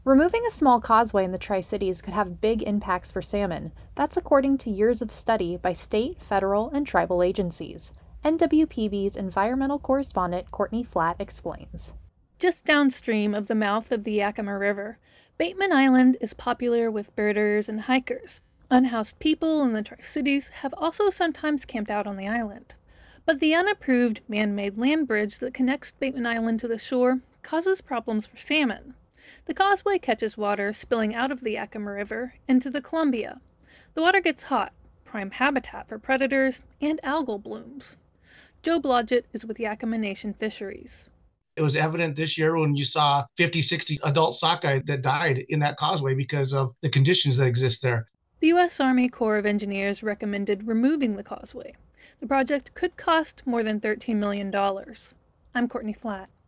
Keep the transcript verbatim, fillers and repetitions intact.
Removing a small causeway in the Tri-Cities could have big impacts for salmon. That's according to years of study by state, federal, and tribal agencies. N W P B's environmental correspondent Courtney Flatt explains. Just downstream of the mouth of the Yakima River, Bateman Island is popular with birders and hikers. Unhoused people in the Tri-Cities have also sometimes camped out on the island. But the unapproved man-made land bridge that connects Bateman Island to the shore causes problems for salmon. The causeway catches water spilling out of the Yakima River into the Columbia. The water gets hot, prime habitat for predators and algal blooms. Joe Blodgett is with Yakima Nation Fisheries. It was evident this year when you saw fifty, sixty adult sockeye that died in that causeway because of the conditions that exist there. The U S Army Corps of Engineers recommended removing the causeway. The project could cost more than thirteen million dollars. I'm Courtney Flatt.